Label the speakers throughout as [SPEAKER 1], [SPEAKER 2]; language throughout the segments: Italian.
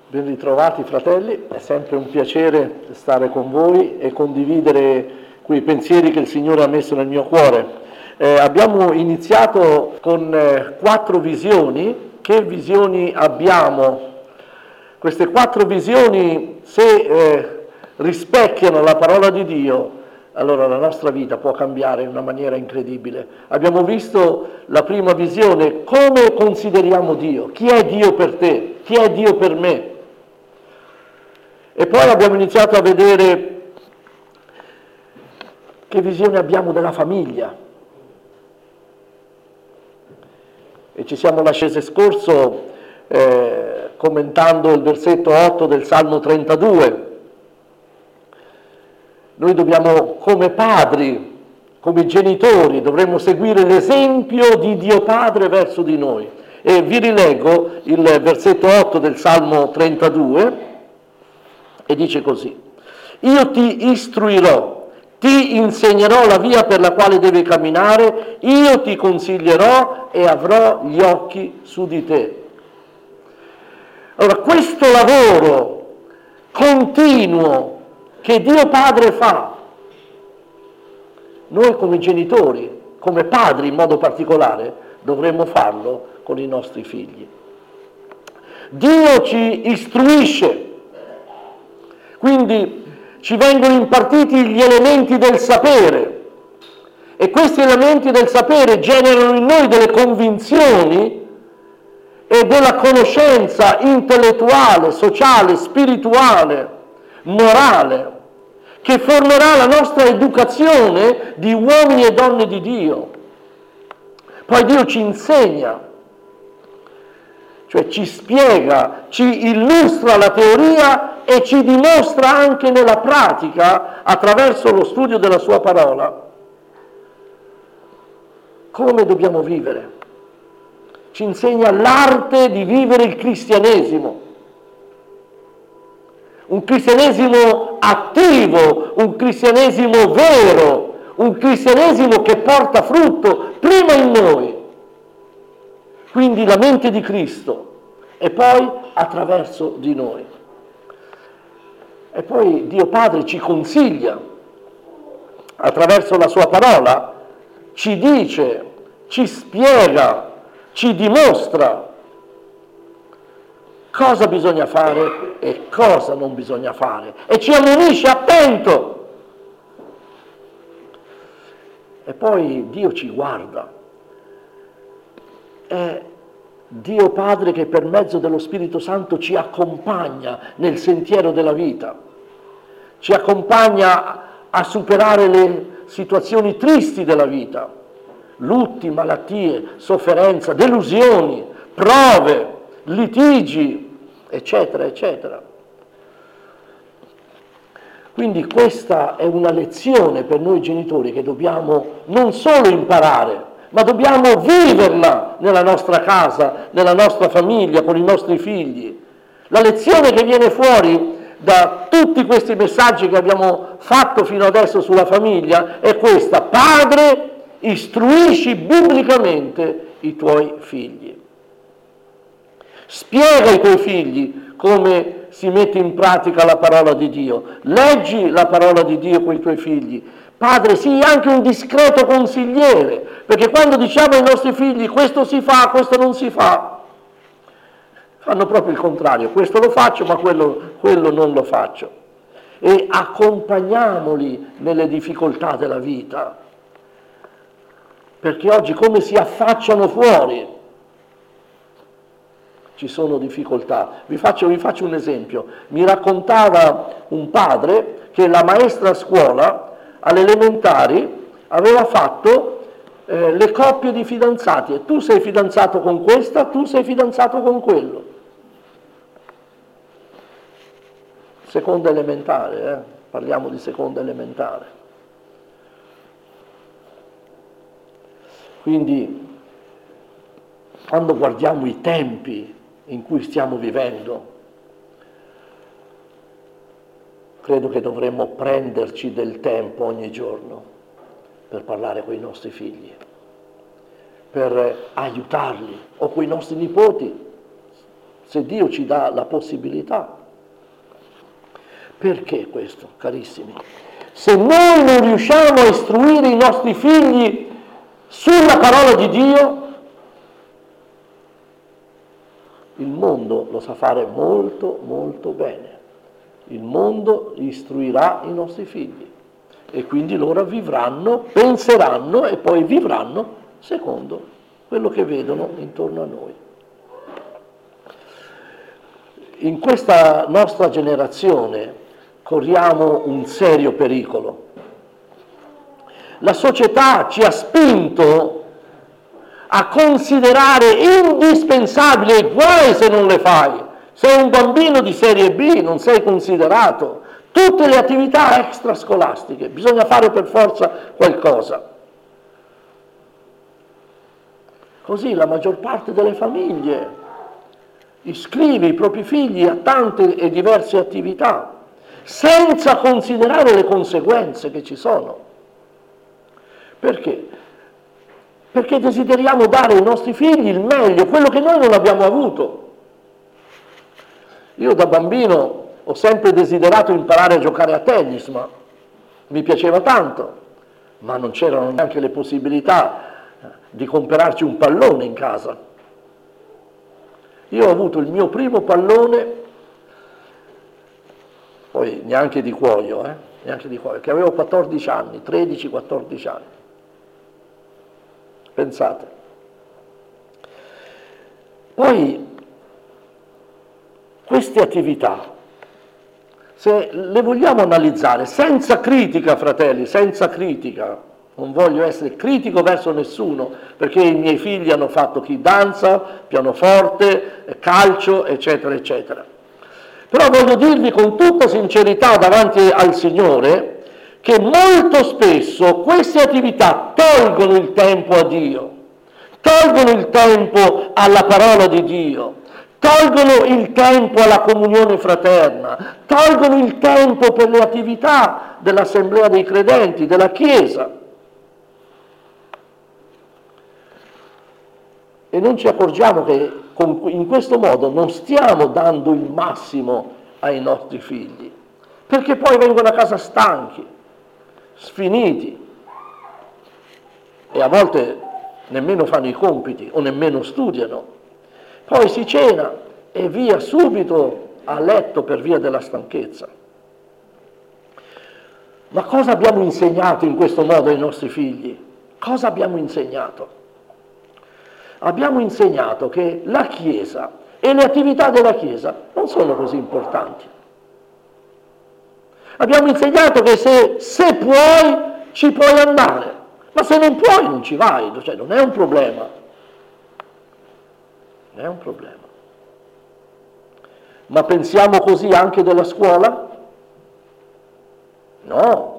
[SPEAKER 1] Ben ritrovati fratelli, è sempre un piacere stare con voi e condividere quei pensieri che il Signore ha messo nel mio cuore. Abbiamo iniziato con 4 visioni. Che visioni abbiamo? Queste 4 visioni, se rispecchiano la parola di Dio, allora la nostra vita può cambiare in una maniera incredibile. Abbiamo visto la prima visione: come consideriamo Dio? Chi è Dio per te? Chi è Dio per me? E poi abbiamo iniziato a vedere che visione abbiamo della famiglia. E ci siamo lasciati scorso commentando il versetto 8 del Salmo 32. Noi dobbiamo, come padri, come genitori, dovremmo seguire l'esempio di Dio Padre verso di noi. E vi rileggo il versetto 8 del Salmo 32 e dice così: io ti istruirò, ti insegnerò la via per la quale devi camminare, io ti consiglierò e avrò gli occhi su di te. Allora, questo lavoro continuo che Dio Padre fa, noi come genitori, come padri in modo particolare, dovremmo farlo con i nostri figli. Dio ci istruisce, quindi ci vengono impartiti gli elementi del sapere, e questi elementi del sapere generano in noi delle convinzioni e della conoscenza intellettuale, sociale, spirituale, morale, che formerà la nostra educazione di uomini e donne di Dio. Poi Dio ci insegna, cioè ci spiega, ci illustra la teoria e ci dimostra anche nella pratica, attraverso lo studio della sua parola, come dobbiamo vivere. Ci insegna l'arte di vivere il cristianesimo. Un cristianesimo attivo, un cristianesimo vero, un cristianesimo che porta frutto prima in noi, quindi la mente di Cristo, e poi attraverso di noi. E poi Dio Padre ci consiglia, attraverso la sua parola, ci dice, ci spiega, ci dimostra cosa bisogna fare e cosa non bisogna fare, e ci ammonisce: attento. E poi Dio ci guarda. È Dio Padre che per mezzo dello Spirito Santo ci accompagna nel sentiero della vita, ci accompagna a superare le situazioni tristi della vita, lutti, malattie, sofferenza, delusioni, prove, litigi, eccetera, eccetera. Quindi questa è una lezione per noi genitori che dobbiamo non solo imparare, ma dobbiamo viverla nella nostra casa, nella nostra famiglia, con i nostri figli. La lezione che viene fuori da tutti questi messaggi che abbiamo fatto fino adesso sulla famiglia è questa: padre, istruisci biblicamente i tuoi figli. Spiega ai tuoi figli come si mette in pratica la parola di Dio. Leggi la parola di Dio con i tuoi figli. Padre, sii anche un discreto consigliere, perché quando diciamo ai nostri figli questo si fa, questo non si fa, fanno proprio il contrario: questo lo faccio, ma quello non lo faccio. E accompagniamoli nelle difficoltà della vita, perché oggi come si affacciano fuori ci sono difficoltà. Vi faccio un esempio. Mi raccontava un padre che la maestra a scuola, alle elementari, aveva fatto le coppie di fidanzati, e tu sei fidanzato con questa, tu sei fidanzato con quello. Seconda elementare, parliamo di seconda elementare. Quindi, quando guardiamo i tempi in cui stiamo vivendo, credo che dovremmo prenderci del tempo ogni giorno per parlare con i nostri figli, per aiutarli, o con i nostri nipoti, se Dio ci dà la possibilità. Perché questo, carissimi? Se noi non riusciamo a istruire i nostri figli sulla parola di Dio, il mondo lo sa fare molto, molto bene. Il mondo istruirà i nostri figli e quindi loro vivranno, penseranno e poi vivranno secondo quello che vedono intorno a noi. In questa nostra generazione corriamo un serio pericolo. La società ci ha spinto a considerare indispensabile, guai se non le fai, sei un bambino di serie B, non sei considerato, tutte le attività extrascolastiche, bisogna fare per forza qualcosa. Così la maggior parte delle famiglie iscrive i propri figli a tante e diverse attività, senza considerare le conseguenze che ci sono. Perché? Perché desideriamo dare ai nostri figli il meglio, quello che noi non abbiamo avuto. Io da bambino ho sempre desiderato imparare a giocare a tennis, ma mi piaceva tanto, ma non c'erano neanche le possibilità di comprarci un pallone in casa. Io ho avuto il mio primo pallone, poi neanche di cuoio, che avevo 14 anni, 13-14 anni. Pensate. Poi queste attività, se le vogliamo analizzare senza critica, fratelli, senza critica, non voglio essere critico verso nessuno, perché i miei figli hanno fatto chi danza, pianoforte, calcio, eccetera, eccetera. Però voglio dirvi con tutta sincerità davanti al Signore che molto spesso queste attività tolgono il tempo a Dio, tolgono il tempo alla parola di Dio, tolgono il tempo alla comunione fraterna, tolgono il tempo per le attività dell'assemblea dei credenti, della Chiesa. E non ci accorgiamo che in questo modo non stiamo dando il massimo ai nostri figli, perché poi vengono a casa stanchi, sfiniti, e a volte nemmeno fanno i compiti o nemmeno studiano. Poi si cena e via subito a letto per via della stanchezza. Ma cosa abbiamo insegnato in questo modo ai nostri figli? Cosa abbiamo insegnato? Abbiamo insegnato che la Chiesa e le attività della Chiesa non sono così importanti. Abbiamo insegnato che se puoi, ci puoi andare, ma se non puoi non ci vai, cioè non è un problema. Non è un problema. Ma pensiamo così anche della scuola? No.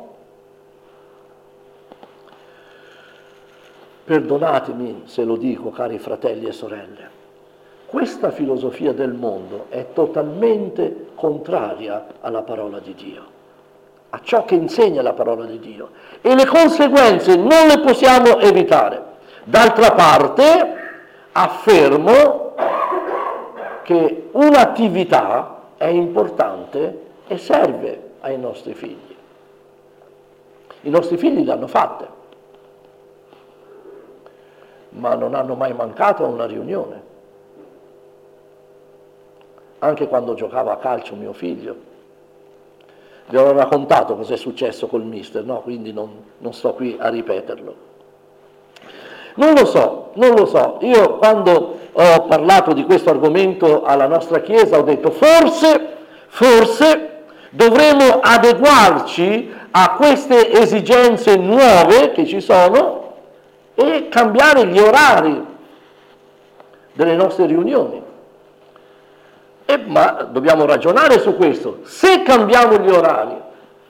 [SPEAKER 1] Perdonatemi se lo dico, cari fratelli e sorelle, questa filosofia del mondo è totalmente contraria alla parola di Dio, a ciò che insegna la parola di Dio, e le conseguenze non le possiamo evitare. D'altra parte, affermo che un'attività è importante e serve ai nostri figli. I nostri figli l'hanno fatta, ma non hanno mai mancato a una riunione. Anche quando giocava a calcio mio figlio, vi ho raccontato cosa è successo col mister, no? Quindi non sto qui a ripeterlo. Non lo so. Io quando ho parlato di questo argomento alla nostra Chiesa ho detto forse dovremo adeguarci a queste esigenze nuove che ci sono e cambiare gli orari delle nostre riunioni. Ma dobbiamo ragionare su questo. Se cambiamo gli orari,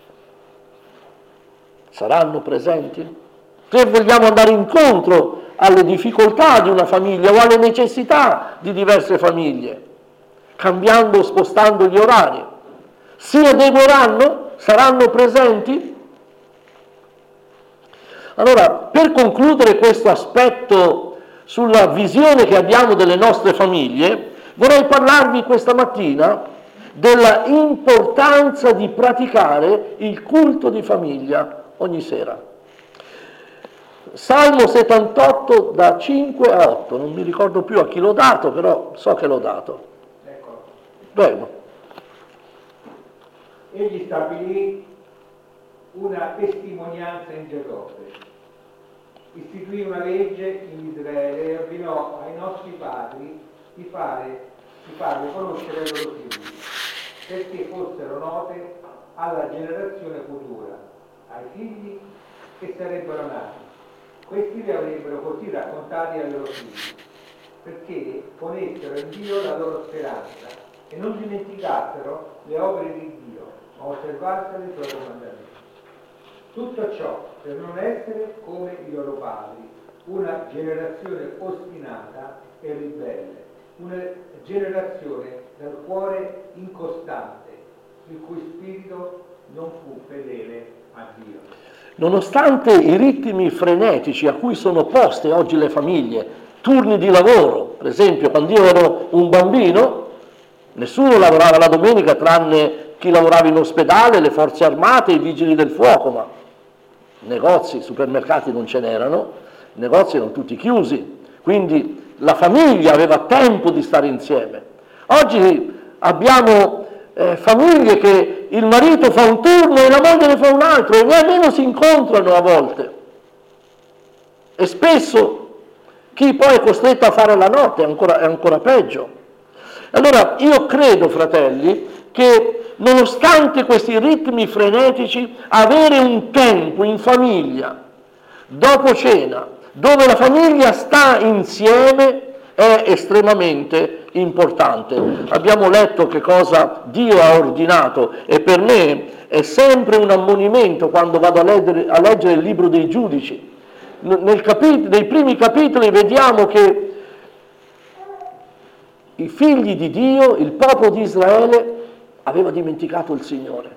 [SPEAKER 1] saranno presenti? Se vogliamo andare incontro alle difficoltà di una famiglia o alle necessità di diverse famiglie, cambiando, spostando gli orari, si adegueranno? Saranno presenti? Allora, per concludere questo aspetto sulla visione che abbiamo delle nostre famiglie, Vorrei parlarvi questa mattina della importanza di praticare il culto di famiglia ogni sera. Salmo 78 da 5 a 8, non mi ricordo più a chi l'ho dato, però so che l'ho dato.
[SPEAKER 2] Ecco.
[SPEAKER 1] Prego.
[SPEAKER 2] Egli stabilì una testimonianza in Giacobbe, istituì una legge in Israele e ordinò ai nostri padri di farle conoscere ai loro figli, perché fossero note alla generazione futura, ai figli che sarebbero nati. Questi li avrebbero così raccontati ai loro figli, perché ponessero in Dio la loro speranza e non dimenticassero le opere di Dio, ma osservassero i suoi comandamenti. Tutto ciò per non essere come i loro padri, una generazione ostinata e ribelle, una generazione dal cuore incostante, il cui spirito non fu fedele a Dio.
[SPEAKER 1] Nonostante i ritmi frenetici a cui sono poste oggi le famiglie, turni di lavoro, per esempio quando io ero un bambino, nessuno lavorava la domenica tranne chi lavorava in ospedale, le forze armate, i vigili del fuoco, ma negozi, supermercati non ce n'erano, i negozi erano tutti chiusi, quindi la famiglia aveva tempo di stare insieme. Oggi abbiamo famiglie che il marito fa un turno e la moglie ne fa un altro e nemmeno si incontrano a volte. E spesso chi poi è costretto a fare la notte è ancora peggio. Allora io credo, fratelli, che nonostante questi ritmi frenetici, avere un tempo in famiglia, dopo cena, dove la famiglia sta insieme, è estremamente importante. Abbiamo letto che cosa Dio ha ordinato e per me è sempre un ammonimento quando vado a leggere il libro dei Giudici. Nei primi capitoli vediamo che i figli di Dio, il popolo di Israele, aveva dimenticato il Signore.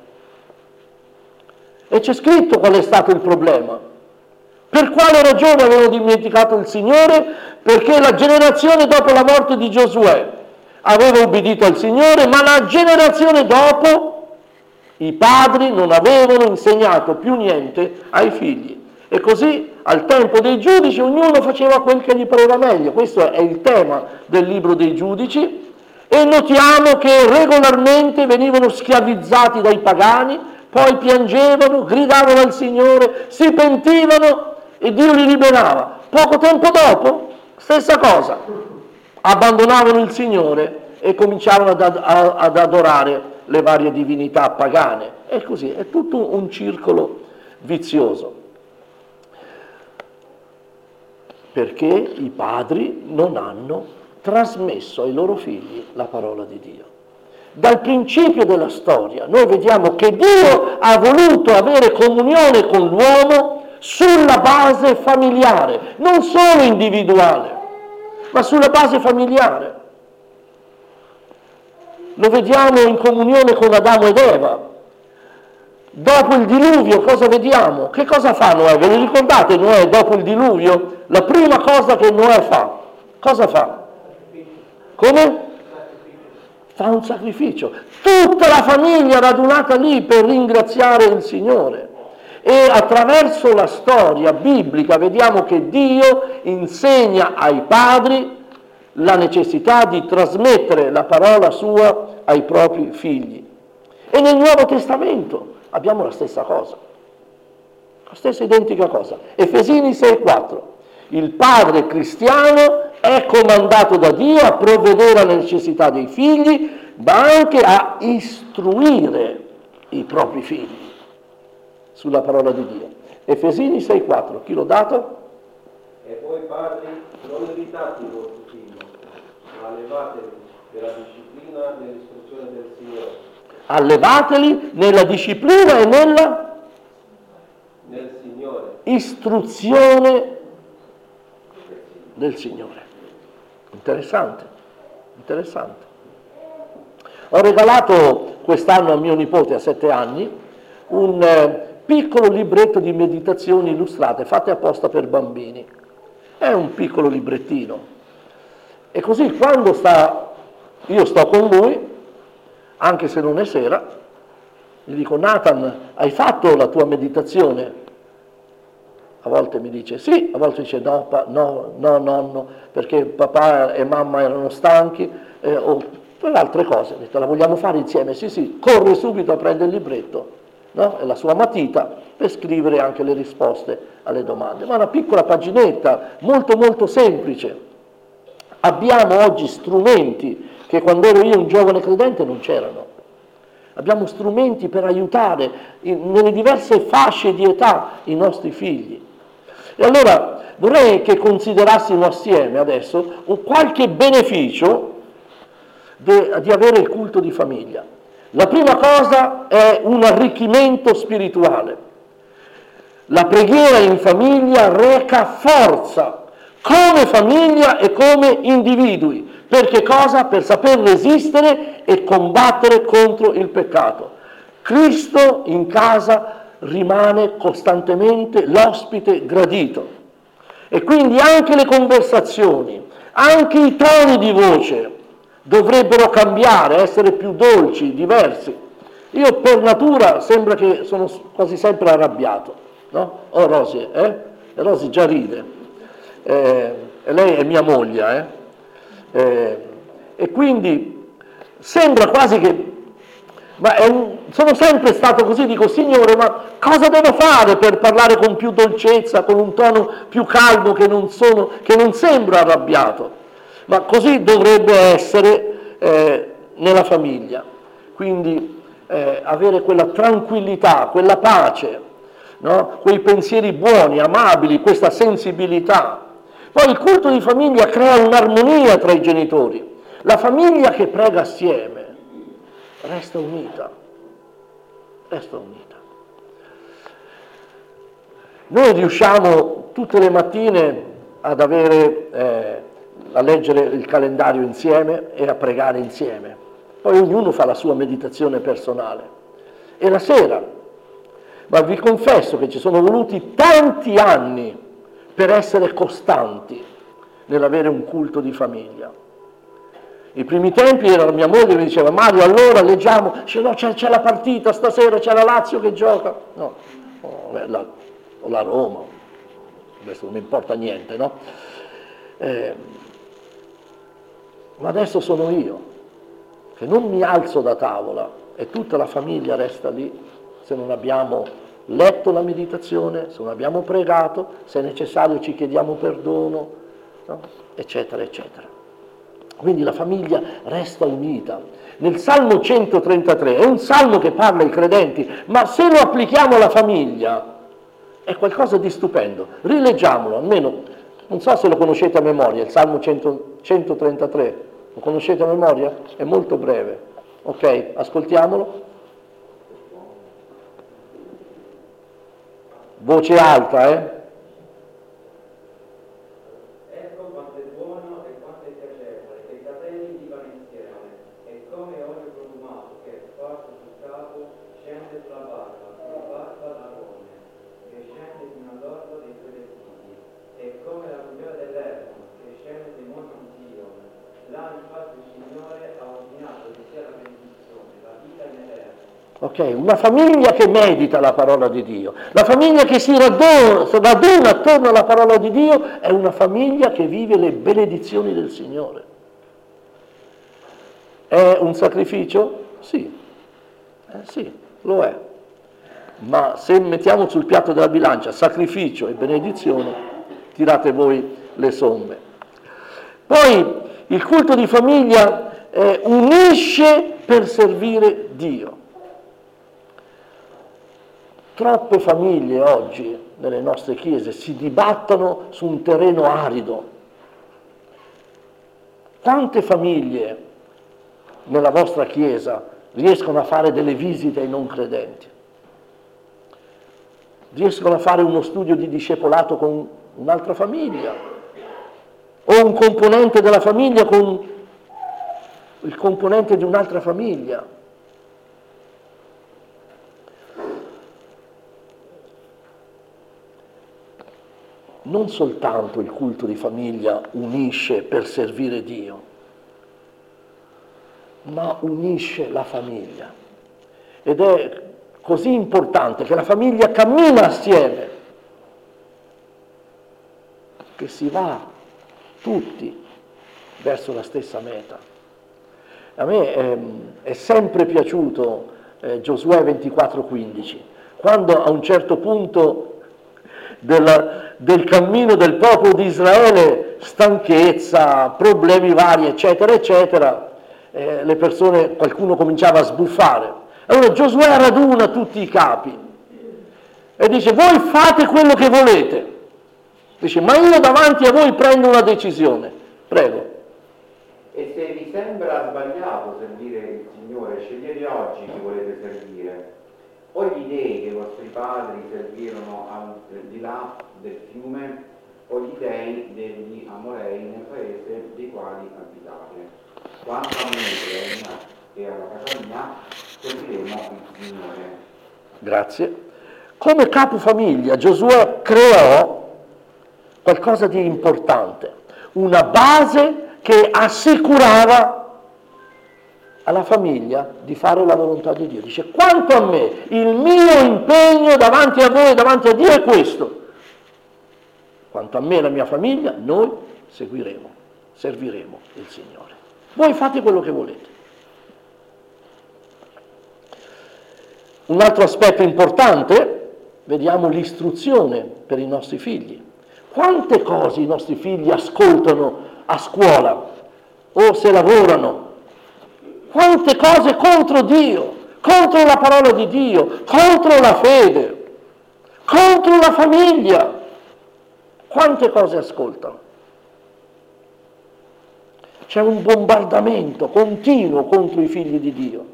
[SPEAKER 1] E c'è scritto qual è stato il problema. Per quale ragione avevano dimenticato il Signore? Perché la generazione dopo la morte di Giosuè aveva obbedito al Signore, ma la generazione dopo i padri non avevano insegnato più niente ai figli. E così al tempo dei giudici ognuno faceva quel che gli pareva meglio. Questo è il tema del libro dei Giudici. E notiamo che regolarmente venivano schiavizzati dai pagani, poi piangevano, gridavano al Signore, si pentivano e Dio li liberava. Poco tempo dopo, stessa cosa, abbandonavano il Signore e cominciavano ad adorare le varie divinità pagane. E così, è tutto un circolo vizioso. Perché i padri non hanno trasmesso ai loro figli la parola di Dio. Dal principio della storia noi vediamo che Dio ha voluto avere comunione con l'uomo sulla base familiare, non solo individuale, ma sulla base familiare. Lo vediamo in comunione con Adamo ed Eva. Dopo il diluvio cosa vediamo? Che cosa fa Noè? Ve lo ricordate Noè dopo il diluvio? La prima cosa che Noè fa, cosa fa? Come? Fa un sacrificio. Tutta la famiglia radunata lì per ringraziare il Signore. E attraverso la storia biblica vediamo che Dio insegna ai padri la necessità di trasmettere la parola sua ai propri figli. E nel Nuovo Testamento abbiamo la stessa cosa, la stessa identica cosa. Efesini 6,4. Il padre cristiano è comandato da Dio a provvedere alle necessità dei figli, ma anche a istruire i propri figli sulla parola di Dio. Efesini 6,4. Chi l'ho dato?
[SPEAKER 3] E voi padri, non irritate i vostri figli, ma allevateli nella disciplina e nell'istruzione del Signore.
[SPEAKER 1] Allevateli nella disciplina e
[SPEAKER 3] nel Signore.
[SPEAKER 1] Istruzione del Signore. Interessante, interessante. Ho regalato quest'anno a mio nipote a 7 anni un piccolo libretto di meditazioni illustrate fatte apposta per bambini. È un piccolo librettino. E così quando sta Io sto con lui, anche se non è sera, gli dico: Nathan, hai fatto la tua meditazione? A volte mi dice sì, a volte dice no, no, nonno, perché papà e mamma erano stanchi, o per altre cose. Ho detto: la vogliamo fare insieme? Sì, sì, corre subito a prendere il libretto, no? E la sua matita, per scrivere anche le risposte alle domande. Ma una piccola paginetta, molto molto semplice. Abbiamo oggi strumenti che quando ero io un giovane credente non c'erano. Abbiamo strumenti per aiutare nelle diverse fasce di età i nostri figli. E allora vorrei che considerassimo assieme adesso qualche beneficio di avere il culto di famiglia. La prima cosa è un arricchimento spirituale. La preghiera in famiglia reca forza come famiglia e come individui. Per che cosa? Per saper resistere e combattere contro il peccato. Cristo in casa rimane costantemente l'ospite gradito. E quindi anche le conversazioni, anche i toni di voce dovrebbero cambiare, essere più dolci, diversi. Io per natura sembra che sono quasi sempre arrabbiato, no? Oh Rosy, E Rosy già ride, e lei è mia moglie, e quindi sembra quasi che... Ma sono sempre stato così, dico: Signore, ma cosa devo fare per parlare con più dolcezza, con un tono più calmo, che non sembra arrabbiato? Ma così dovrebbe essere nella famiglia. Quindi avere quella tranquillità, quella pace, no? Quei pensieri buoni, amabili, questa sensibilità. Poi il culto di famiglia crea un'armonia tra i genitori. La famiglia che prega assieme resta unita, resta unita. Noi riusciamo tutte le mattine ad avere, a leggere il calendario insieme e a pregare insieme. Poi ognuno fa la sua meditazione personale. E la sera, ma vi confesso che ci sono voluti tanti anni per essere costanti nell'avere un culto di famiglia. I primi tempi era mia moglie mi diceva: Mario, allora leggiamo, no, c'è la partita stasera, c'è la Lazio che gioca, no, o la Roma, adesso non mi importa niente, no? Ma adesso sono io che non mi alzo da tavola e tutta la famiglia resta lì se non abbiamo letto la meditazione, se non abbiamo pregato, se è necessario ci chiediamo perdono, no? Eccetera, eccetera. Quindi la famiglia resta unita. Nel Salmo 133 è un salmo che parla ai credenti, ma se lo applichiamo alla famiglia è qualcosa di stupendo. Rileggiamolo, almeno, non so se lo conoscete a memoria, il Salmo 133. Lo conoscete a memoria? È molto breve. Ok, ascoltiamolo. Voce alta,
[SPEAKER 4] Ecco quanto è buono e quanto è piacevole che i fratelli vivano insieme, e come olio profumato che sparso sul capo scende sulla barba d'Aarone, che scende fino all'orlo dei suoi vestiti, e come la cogliera dell'Ermo che scende dai monti di Sion. Là infatti il Signore ha ordinato che sia la benedizione, la vita in eterno.
[SPEAKER 1] Ok, una famiglia che medita la parola di Dio, la famiglia che si raduna attorno alla parola di Dio è una famiglia che vive le benedizioni del Signore. È un sacrificio? Sì, sì, lo è. Ma se mettiamo sul piatto della bilancia sacrificio e benedizione, tirate voi le somme. Poi il culto di famiglia unisce per servire Dio. Troppe famiglie oggi nelle nostre chiese si dibattono su un terreno arido. Quante famiglie nella vostra chiesa riescono a fare delle visite ai non credenti? Riescono a fare uno studio di discepolato con un'altra famiglia? O un componente della famiglia con il componente di un'altra famiglia? Non soltanto il culto di famiglia unisce per servire Dio, ma unisce la famiglia. Ed è così importante che la famiglia cammina assieme, che si va tutti verso la stessa meta. A me è sempre piaciuto Giosuè 24:15, quando a un certo punto del cammino del popolo di Israele, stanchezza, problemi vari, eccetera, eccetera, le persone, qualcuno cominciava a sbuffare. Allora Giosuè raduna tutti i capi e dice: voi fate quello che volete. Dice: ma io davanti a voi prendo una decisione. Prego.
[SPEAKER 5] E se vi sembra sbagliato servire il Signore, scegliete oggi chi volete servire. O gli dei che i vostri padri servirono al di là del fiume, o gli dei degli Amorei nel paese dei quali abitate. Quanto a me e alla casa mia, serviremo il Signore.
[SPEAKER 1] Grazie. Come capofamiglia Giosuè creò qualcosa di importante, una base che assicurava alla famiglia di fare la volontà di Dio. Dice: quanto a me, il mio impegno davanti a voi, davanti a Dio è questo. Quanto a me e la mia famiglia, noi serviremo il Signore. Voi fate quello che volete. Un altro aspetto importante, vediamo l'istruzione per i nostri figli. Quante cose i nostri figli ascoltano a scuola o se lavorano? Quante cose contro Dio, contro la parola di Dio, contro la fede, contro la famiglia. Quante cose ascoltano? C'è un bombardamento continuo contro i figli di Dio.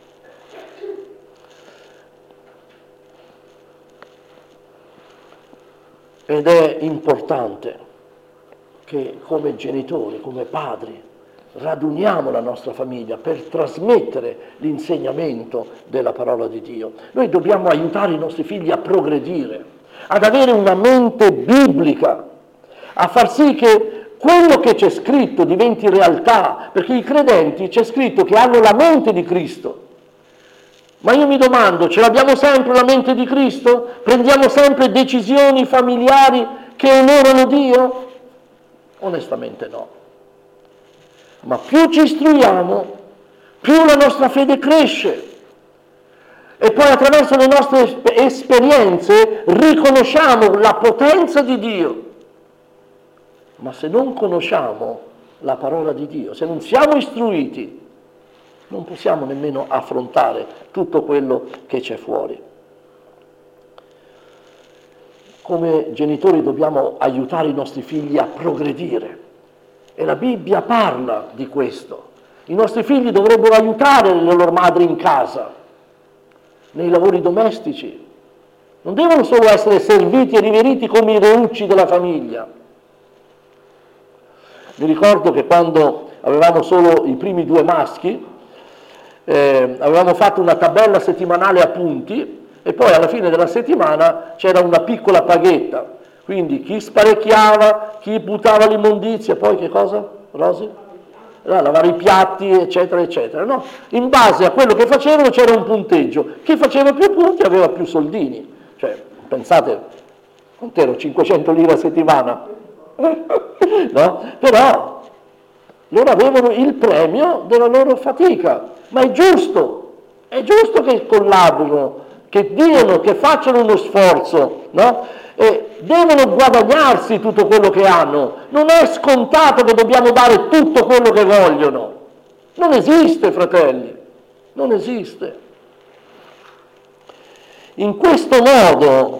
[SPEAKER 1] Ed è importante che come genitori, come padri, raduniamo la nostra famiglia per trasmettere l'insegnamento della parola di Dio. Noi dobbiamo aiutare i nostri figli a progredire, ad avere una mente biblica, a far sì che quello che c'è scritto diventi realtà, perché i credenti c'è scritto che hanno la mente di Cristo. Ma io mi domando, ce l'abbiamo sempre la mente di Cristo? Prendiamo sempre decisioni familiari che onorano Dio? Onestamente no. Ma più ci istruiamo, più la nostra fede cresce. E poi attraverso le nostre esperienze riconosciamo la potenza di Dio. Ma se non conosciamo la parola di Dio, se non siamo istruiti, non possiamo nemmeno affrontare tutto quello che c'è fuori. Come genitori dobbiamo aiutare i nostri figli a progredire. E la Bibbia parla di questo. I nostri figli dovrebbero aiutare le loro madri in casa, nei lavori domestici. Non devono solo essere serviti e riveriti come i reucci della famiglia. Mi ricordo che quando avevamo solo i primi 2 maschi, avevamo fatto una tabella settimanale a punti e poi alla fine della settimana c'era una piccola paghetta. Quindi chi sparecchiava, chi buttava l'immondizia, poi che cosa, Rosy? Lavare i piatti, eccetera, eccetera. No? In base a quello che facevano c'era un punteggio. Chi faceva più punti aveva più soldini. Cioè, pensate, quant'ero? 500 lire a settimana? No? Però loro avevano il premio della loro fatica. Ma è giusto che collaborino, che diano, che facciano uno sforzo, no? E devono guadagnarsi tutto quello che hanno. Non è scontato che dobbiamo dare tutto quello che vogliono. Non esiste, fratelli, non esiste. In questo modo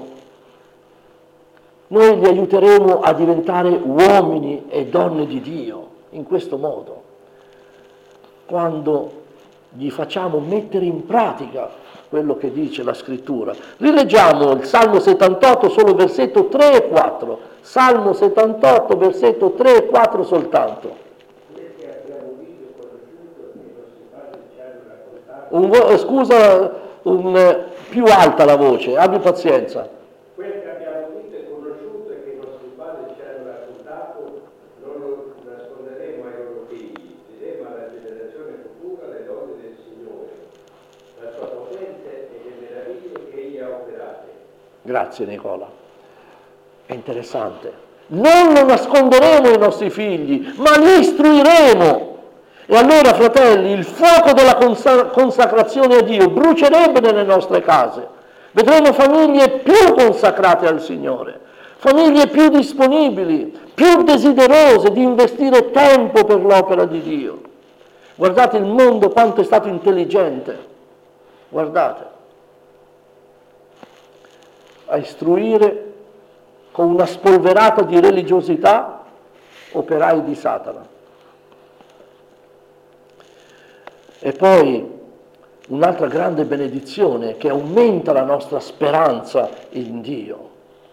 [SPEAKER 1] noi li aiuteremo a diventare uomini e donne di Dio, in questo modo, quando gli facciamo mettere in pratica quello che dice la Scrittura. Rileggiamo il Salmo 78, solo versetto 3 e 4. Salmo 78, versetto 3 e 4 soltanto. Più alta la voce, abbi pazienza.
[SPEAKER 3] Quel che abbiamo udito e conosciuto e che i nostri padri ci hanno raccontato, non lo nasconderemo ai loro figli, diremo alla generazione futura le loro
[SPEAKER 1] Grazie Nicola. È interessante. Non lo nasconderemo ai nostri figli, ma li istruiremo. E allora, fratelli, il fuoco della consacrazione a Dio brucierebbe nelle nostre case. Vedremo famiglie più consacrate al Signore, famiglie più disponibili, più desiderose di investire tempo per l'opera di Dio. Guardate il mondo quanto è stato intelligente. Guardate. A istruire con una spolverata di religiosità operai di Satana. E poi un'altra grande benedizione che aumenta la nostra speranza in Dio.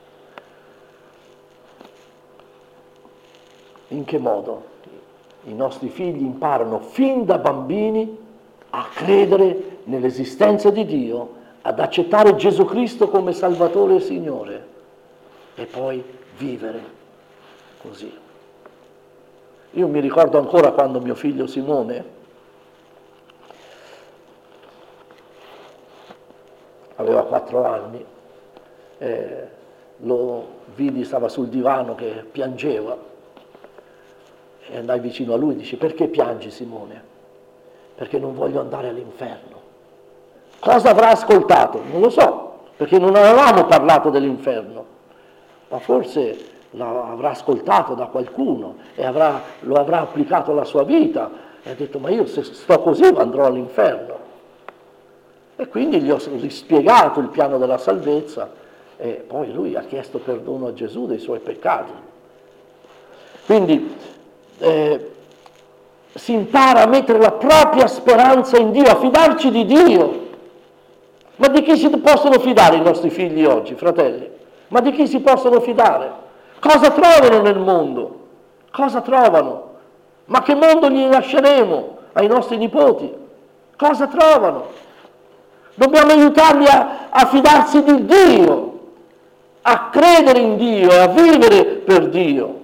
[SPEAKER 1] In che modo? I nostri figli imparano fin da bambini a credere nell'esistenza di Dio, ad accettare Gesù Cristo come Salvatore e Signore e poi vivere così. Io mi ricordo ancora quando mio figlio Simone aveva 4 anni, lo vidi, stava sul divano che piangeva e andai vicino a lui e dici: perché piangi Simone? Perché non voglio andare all'inferno. Cosa avrà ascoltato? Non lo so, perché non avevamo parlato dell'inferno, ma forse avrà ascoltato da qualcuno e lo avrà applicato alla sua vita e ha detto: ma io se sto così andrò all'inferno. E quindi gli ho rispiegato il piano della salvezza e poi lui ha chiesto perdono a Gesù dei suoi peccati. Quindi si impara a mettere la propria speranza in Dio, a fidarci di Dio. Ma di chi si possono fidare i nostri figli oggi, fratelli? Ma di chi si possono fidare? Cosa trovano nel mondo? Cosa trovano? Ma che mondo gli lasceremo ai nostri nipoti? Cosa trovano? Dobbiamo aiutarli a fidarsi di Dio, a credere in Dio e a vivere per Dio.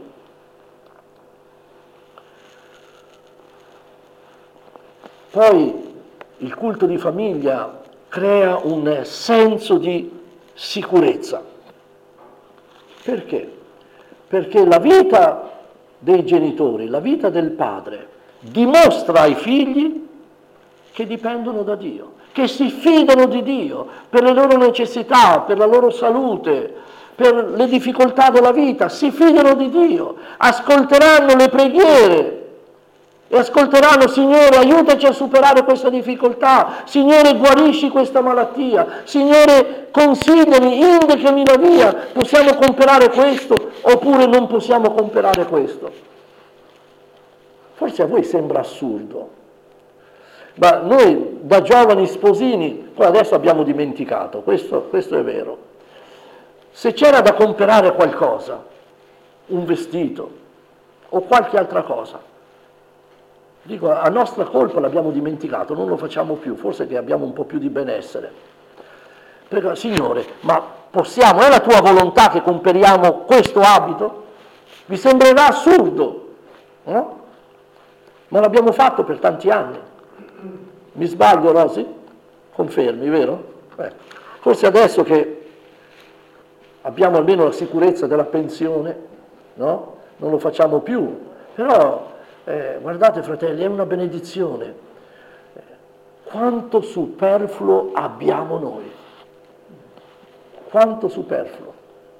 [SPEAKER 1] Poi il culto di famiglia crea un senso di sicurezza. Perché? Perché la vita dei genitori, la vita del padre, dimostra ai figli che dipendono da Dio, che si fidano di Dio per le loro necessità, per la loro salute, per le difficoltà della vita, si fidano di Dio, ascolteranno le preghiere e ascolteranno: Signore, aiutaci a superare questa difficoltà, Signore, guarisci questa malattia, Signore, consigliami, indicami la via, possiamo comprare questo oppure non possiamo comprare questo. Forse a voi sembra assurdo, ma noi da giovani sposini, poi adesso abbiamo dimenticato, questo è vero. Se c'era da comprare qualcosa, un vestito o qualche altra cosa, dico, a nostra colpa l'abbiamo dimenticato, non lo facciamo più, forse che abbiamo un po' più di benessere. Prego, Signore, ma possiamo, è la tua volontà che comperiamo questo abito? Vi sembrerà assurdo, no? Ma l'abbiamo fatto per tanti anni. Mi sbaglio, Rosy? Confermi, vero? Forse adesso che abbiamo almeno la sicurezza della pensione, no? Non lo facciamo più. Però, guardate fratelli, è una benedizione. Quanto superfluo abbiamo noi. Quanto superfluo.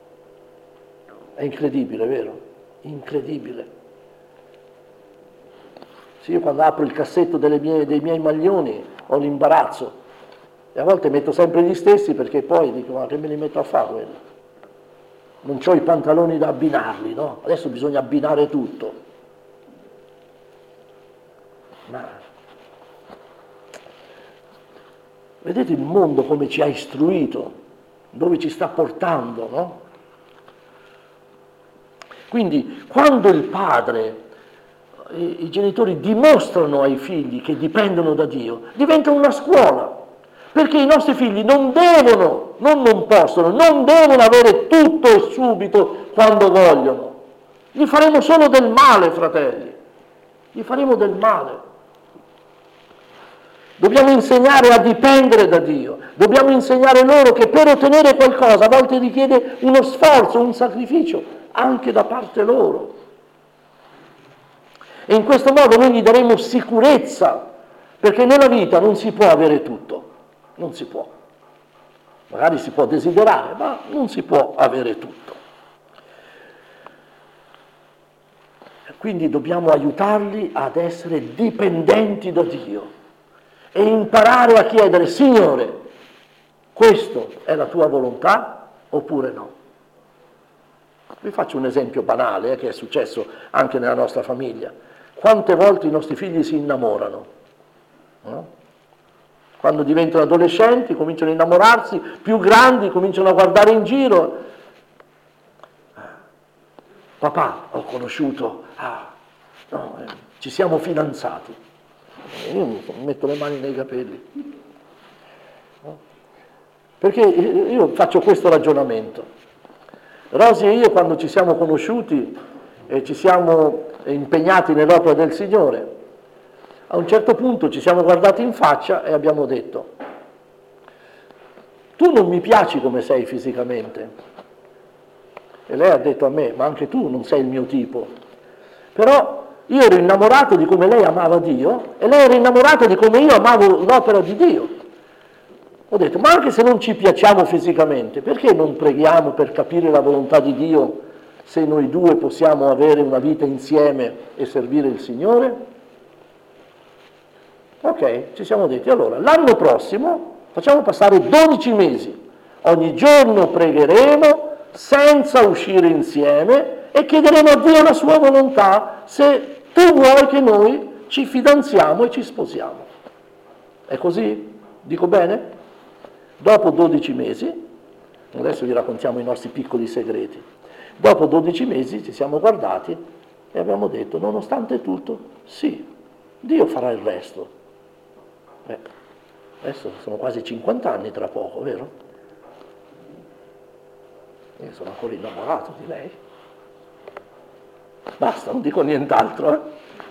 [SPEAKER 1] È incredibile, vero? Incredibile. Sì, io quando apro il cassetto dei miei maglioni ho l'imbarazzo e a volte metto sempre gli stessi perché poi dico: ma che me li metto a fare quelli? Non ho i pantaloni da abbinarli, no? Adesso bisogna abbinare tutto. Ma vedete il mondo come ci ha istruito, dove ci sta portando, no? Quindi quando il padre, i genitori dimostrano ai figli che dipendono da Dio, diventa una scuola, perché i nostri figli non possono avere tutto e subito quando vogliono. Gli faremo solo del male, fratelli, gli faremo del male. Dobbiamo insegnare a dipendere da Dio, dobbiamo insegnare loro che per ottenere qualcosa a volte richiede uno sforzo, un sacrificio, anche da parte loro. E in questo modo noi gli daremo sicurezza, perché nella vita non si può avere tutto, non si può. Magari si può desiderare, ma non si può avere tutto. Quindi dobbiamo aiutarli ad essere dipendenti da Dio e imparare a chiedere: Signore, questo è la tua volontà oppure no? Vi faccio un esempio banale che è successo anche nella nostra famiglia. Quante volte i nostri figli si innamorano, no? Quando diventano adolescenti cominciano a innamorarsi, più grandi cominciano a guardare in giro. Papà, ho conosciuto, ci siamo fidanzati. Io mi metto le mani nei capelli. No? Perché io faccio questo ragionamento. Rosi e io, quando ci siamo conosciuti e ci siamo impegnati nell'opera del Signore, a un certo punto ci siamo guardati in faccia e abbiamo detto: tu non mi piaci come sei fisicamente. E lei ha detto a me: ma anche tu non sei il mio tipo. Però io ero innamorato di come lei amava Dio e lei era innamorata di come io amavo l'opera di Dio. Ho detto: ma anche se non ci piacciamo fisicamente, perché non preghiamo per capire la volontà di Dio, se noi due possiamo avere una vita insieme e servire il Signore? Ok, ci siamo detti: allora l'anno prossimo facciamo passare 12 mesi, ogni giorno pregheremo senza uscire insieme e chiederemo a Dio la sua volontà, se tu vuoi che noi ci fidanziamo e ci sposiamo. È così? Dico bene? Dopo 12 mesi, adesso vi raccontiamo i nostri piccoli segreti, dopo 12 mesi ci siamo guardati e abbiamo detto: nonostante tutto, sì, Dio farà il resto. Adesso sono quasi 50 anni tra poco, vero? Io sono ancora innamorato di lei. Basta, non dico nient'altro.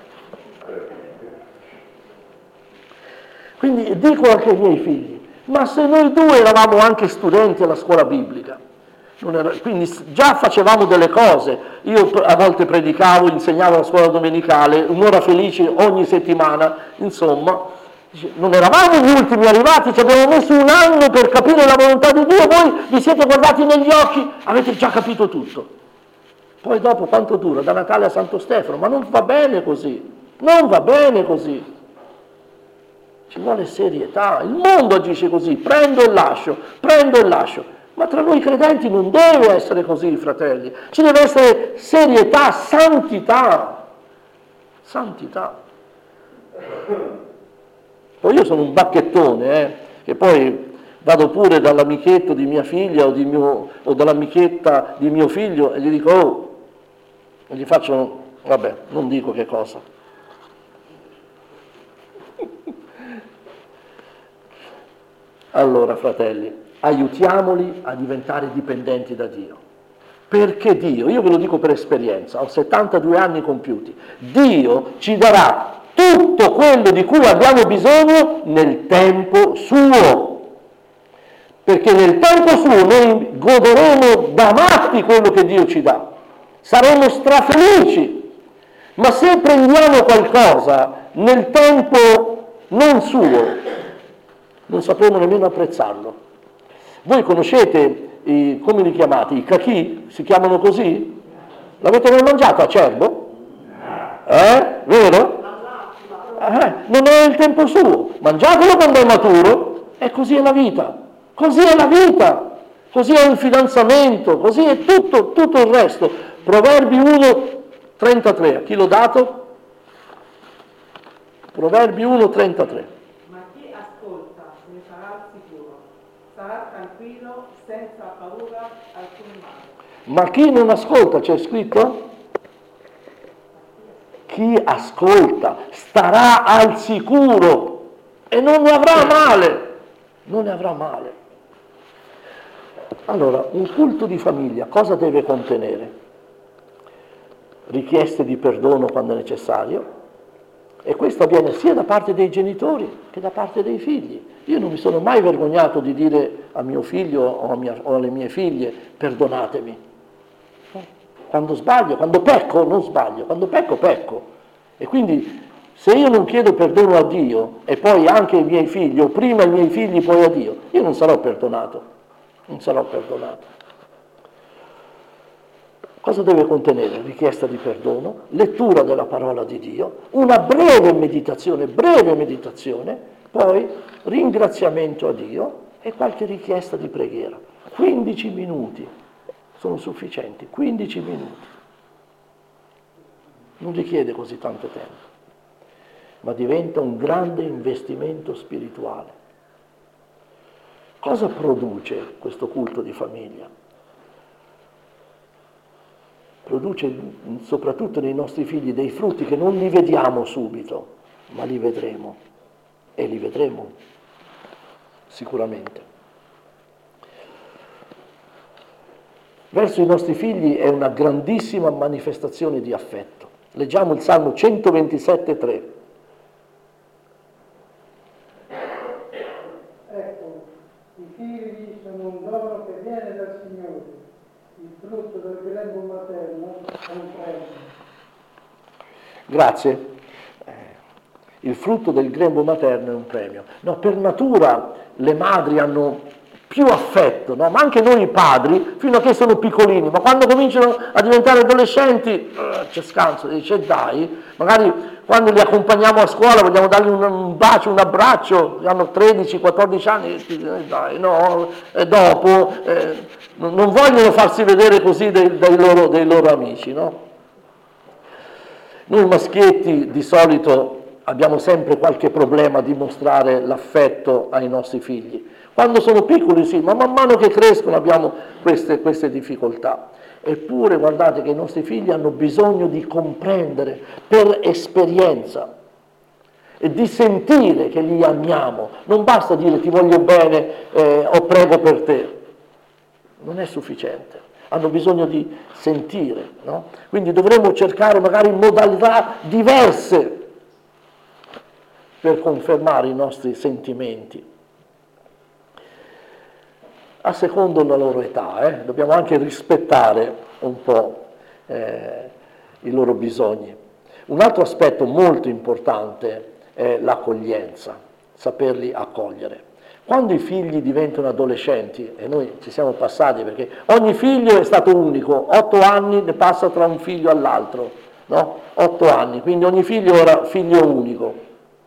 [SPEAKER 1] Quindi dico anche ai miei figli: ma se noi due eravamo anche studenti alla scuola biblica, quindi già facevamo delle cose, io a volte predicavo, insegnavo alla scuola domenicale, un'ora felice ogni settimana, insomma, non eravamo gli ultimi arrivati, ci abbiamo messo un anno per capire la volontà di Dio, voi vi siete guardati negli occhi, avete già capito tutto. Poi dopo quanto dura? Da Natale a Santo Stefano, ma non va bene così, non va bene così. Ci vuole serietà, il mondo agisce così, prendo e lascio, ma tra noi credenti non deve essere così, fratelli, ci deve essere serietà, santità. Poi io sono un bacchettone, che poi vado pure dall'amichetto di mia figlia o dall'amichetta di mio figlio e gli dico: oh, e gli faccio, vabbè, non dico che cosa. Allora, fratelli, aiutiamoli a diventare dipendenti da Dio. Perché Dio, io ve lo dico per esperienza, ho 72 anni compiuti, Dio ci darà tutto quello di cui abbiamo bisogno nel tempo suo. Perché nel tempo suo noi goderemo da matti quello che Dio ci dà. Saremo strafelici. Ma se prendiamo qualcosa nel tempo non suo, non sapremo nemmeno apprezzarlo. Voi conoscete, come li chiamate? I cachì? Si chiamano così? L'avete mai mangiato a Cerbo? Vero? Non è il tempo suo. Mangiatelo quando è maturo e così è la vita. Così è la vita. Così è il fidanzamento. Così è tutto il resto. Proverbi 1:33. A chi l'ho dato? Proverbi 1:33.
[SPEAKER 6] Ma chi ascolta ne sarà al sicuro, sarà tranquillo senza paura alcun male.
[SPEAKER 1] Ma chi non ascolta, c'è scritto? Chi ascolta starà al sicuro e non ne avrà male. Non ne avrà male. Allora, un culto di famiglia cosa deve contenere? Richieste di perdono quando è necessario, E questo avviene sia da parte dei genitori che da parte dei figli. Io non mi sono mai vergognato di dire a mio figlio o alle mie figlie perdonatemi. Quando sbaglio, quando pecco non sbaglio, quando pecco pecco. E quindi se io non chiedo perdono a Dio e poi anche ai miei figli, o prima ai miei figli poi a Dio, io non sarò perdonato, non sarò perdonato. Cosa deve contenere? Richiesta di perdono, lettura della parola di Dio, una breve meditazione, poi ringraziamento a Dio e qualche richiesta di preghiera. 15 minuti sono sufficienti, 15 minuti. Non richiede così tanto tempo, ma diventa un grande investimento spirituale. Cosa produce questo culto di famiglia? Produce soprattutto nei nostri figli dei frutti che non li vediamo subito, ma li vedremo, e li vedremo sicuramente. Verso i nostri figli è una grandissima manifestazione di affetto. Leggiamo il Salmo 127,3.
[SPEAKER 7] Ecco, i figli sono un dono che viene dal Signore. Il frutto del grembo materno è un premio.
[SPEAKER 1] Grazie. Il frutto del grembo materno è un premio. No, per natura le madri hanno più affetto, no? Ma anche noi padri, fino a che sono piccolini, ma quando cominciano a diventare adolescenti c'è scanso, dice dai, magari quando li accompagniamo a scuola vogliamo dargli un bacio, un abbraccio, hanno 13-14 anni, dai, no, e dopo non vogliono farsi vedere così dei loro amici, no? Noi maschietti di solito abbiamo sempre qualche problema a dimostrare l'affetto ai nostri figli. Quando sono piccoli sì, ma man mano che crescono abbiamo queste difficoltà. Eppure guardate che i nostri figli hanno bisogno di comprendere per esperienza e di sentire che li amiamo. Non basta dire ti voglio bene o prego per te. Non è sufficiente. Hanno bisogno di sentire, no? Quindi dovremmo cercare magari modalità diverse per confermare i nostri sentimenti. A secondo la loro età, dobbiamo anche rispettare un po' i loro bisogni. Un altro aspetto molto importante è l'accoglienza, saperli accogliere. Quando i figli diventano adolescenti, e noi ci siamo passati perché ogni figlio è stato unico, 8 anni ne passa tra un figlio all'altro, no? 8 anni, quindi ogni figlio era figlio unico.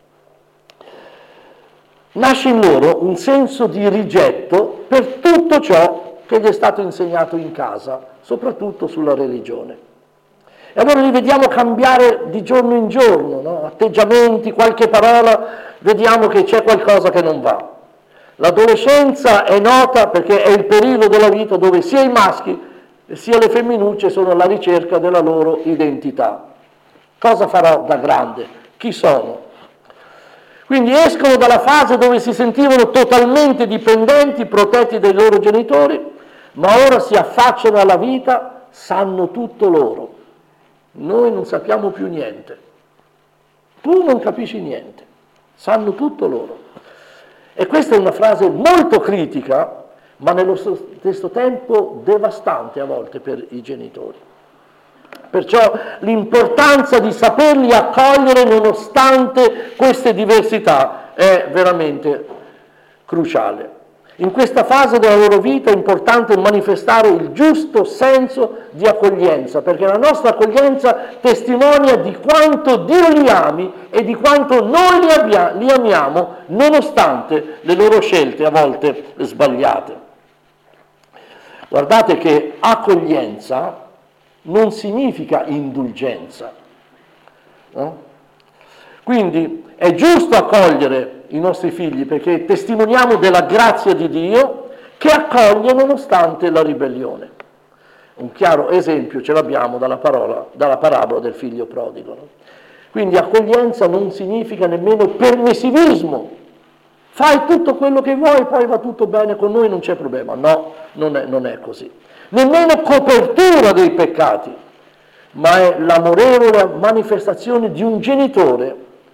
[SPEAKER 1] Nasce in loro un senso di rigetto per tutto ciò che gli è stato insegnato in casa, soprattutto sulla religione. E allora li vediamo cambiare di giorno in giorno, no? Atteggiamenti, qualche parola, vediamo che c'è qualcosa che non va. L'adolescenza è nota perché è il periodo della vita dove sia i maschi sia le femminucce sono alla ricerca della loro identità. Cosa farò da grande? Chi sono? Quindi escono dalla fase dove si sentivano totalmente dipendenti, protetti dai loro genitori, ma ora si affacciano alla vita, sanno tutto loro. Noi non sappiamo più niente. Tu non capisci niente, sanno tutto loro. E questa è una frase molto critica, ma nello stesso tempo devastante a volte per i genitori. Perciò l'importanza di saperli accogliere nonostante queste diversità è veramente cruciale. In questa fase della loro vita è importante manifestare il giusto senso di accoglienza, perché la nostra accoglienza testimonia di quanto Dio li ami e di quanto noi li amiamo nonostante le loro scelte a volte sbagliate. Guardate che accoglienza non significa indulgenza, no? Quindi è giusto accogliere i nostri figli perché testimoniamo della grazia di Dio che accoglie nonostante la ribellione. Un chiaro esempio ce l'abbiamo dalla parabola del figlio prodigo, no? Quindi accoglienza non significa nemmeno permissivismo. Fai tutto quello che vuoi, poi va tutto bene con noi, non c'è problema. No, non è così. Nemmeno copertura dei peccati, ma è l'amorevole manifestazione di un genitore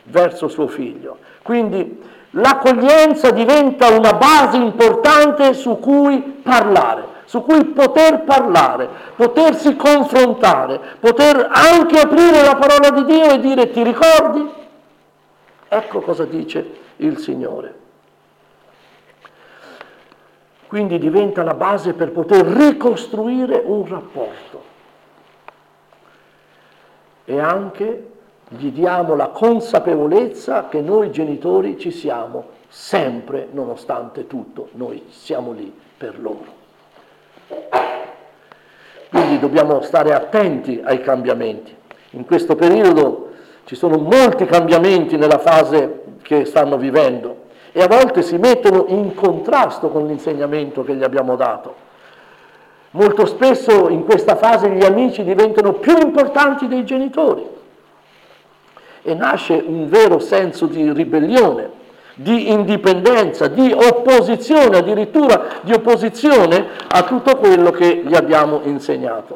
[SPEAKER 1] verso suo figlio. Quindi l'accoglienza diventa una base importante su cui parlare, su cui poter parlare, potersi confrontare, poter anche aprire la parola di Dio e dire: ti ricordi? Ecco cosa dice il Signore. Quindi diventa la base per poter ricostruire un rapporto. E anche gli diamo la consapevolezza che noi genitori ci siamo sempre, nonostante tutto, noi siamo lì per loro. Quindi dobbiamo stare attenti ai cambiamenti. In questo periodo ci sono molti cambiamenti nella fase che stanno vivendo e a volte si mettono in contrasto con l'insegnamento che gli abbiamo dato. Molto spesso in questa fase gli amici diventano più importanti dei genitori e nasce un vero senso di ribellione, di indipendenza, di opposizione, addirittura di opposizione a tutto quello che gli abbiamo insegnato.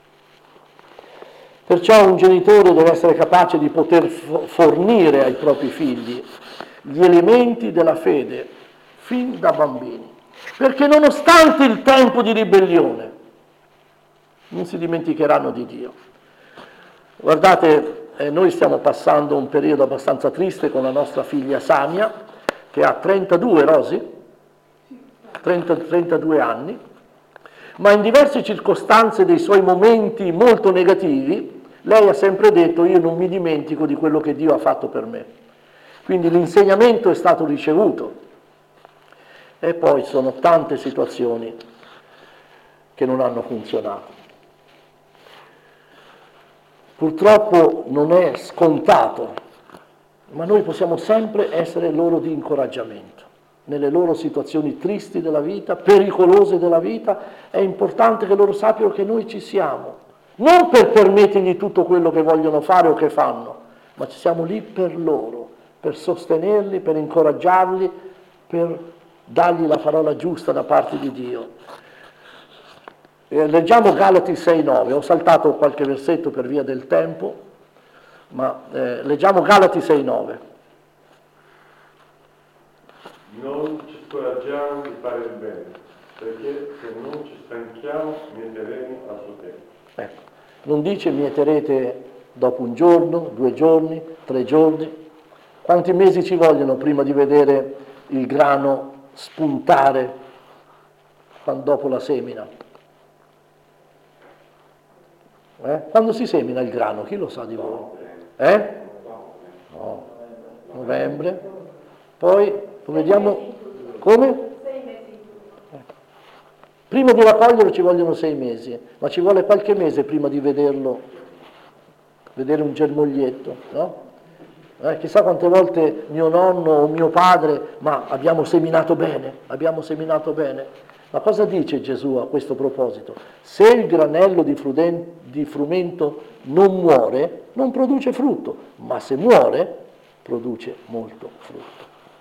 [SPEAKER 1] Perciò un genitore deve essere capace di poter fornire ai propri figli gli elementi della fede fin da bambini, perché nonostante il tempo di ribellione non si dimenticheranno di Dio. Guardate, noi stiamo passando un periodo abbastanza triste con la nostra figlia Samia, che ha 32, Rosy? 32 anni, ma in diverse circostanze dei suoi momenti molto negativi, lei ha sempre detto: io non mi dimentico di quello che Dio ha fatto per me. Quindi l'insegnamento è stato ricevuto. E poi sono tante situazioni che non hanno funzionato. Purtroppo non è scontato, ma noi possiamo sempre essere loro di incoraggiamento. Nelle loro situazioni tristi della vita, pericolose della vita, è importante che loro sappiano che noi ci siamo. Non per permettergli tutto quello che vogliono fare o che fanno, ma ci siamo lì per loro, per sostenerli, per incoraggiarli, per dargli la parola giusta da parte di Dio. Leggiamo Galati 6,9, ho saltato qualche versetto per via del tempo, ma leggiamo Galati 6,9.
[SPEAKER 8] Non ci scoraggiamo di fare il bene, perché se non ci stanchiamo mieteremo a suo tempo.
[SPEAKER 1] Ecco, non dice mieterete dopo un giorno, 2 giorni, 3 giorni. Quanti mesi ci vogliono prima di vedere il grano spuntare dopo la semina? Quando si semina il grano, chi lo sa di voi? No. Novembre. Poi lo vediamo come?
[SPEAKER 6] 6 mesi.
[SPEAKER 1] Prima di raccoglierlo ci vogliono 6 mesi, ma ci vuole qualche mese prima di vederlo, vedere un germoglietto, no? Chissà quante volte mio nonno o mio padre: ma abbiamo seminato bene. Ma cosa dice Gesù a questo proposito? Se il granello di frumento non muore, non produce frutto, ma se muore, produce molto frutto.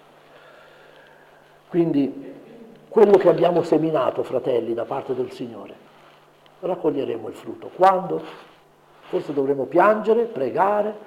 [SPEAKER 1] Quindi quello che abbiamo seminato, fratelli, da parte del Signore, raccoglieremo il frutto. Quando? Forse dovremo piangere, pregare,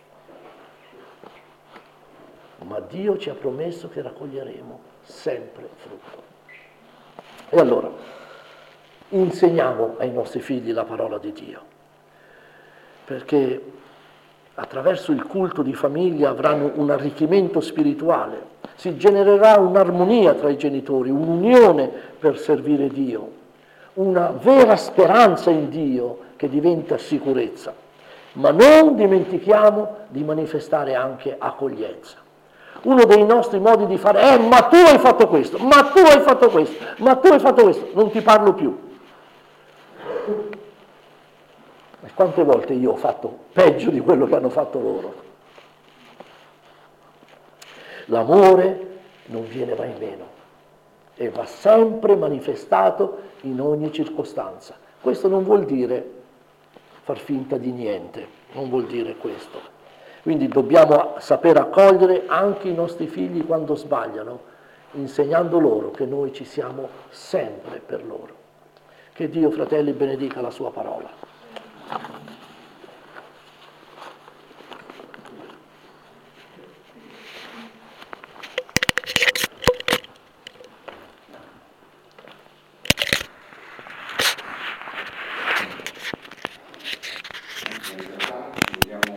[SPEAKER 1] ma Dio ci ha promesso che raccoglieremo sempre frutto. E allora, insegniamo ai nostri figli la parola di Dio, perché attraverso il culto di famiglia avranno un arricchimento spirituale, si genererà un'armonia tra i genitori, un'unione per servire Dio, una vera speranza in Dio che diventa sicurezza. Ma non dimentichiamo di manifestare anche accoglienza. Uno dei nostri modi di fare è: ma tu hai fatto questo, ma tu hai fatto questo, ma tu hai fatto questo, non ti parlo più. E quante volte io ho fatto peggio di quello che hanno fatto loro? L'amore non viene mai meno e va sempre manifestato in ogni circostanza. Questo non vuol dire far finta di niente, non vuol dire questo. Quindi dobbiamo saper accogliere anche i nostri figli quando sbagliano, insegnando loro che noi ci siamo sempre per loro. Che Dio, fratelli, benedica la sua parola.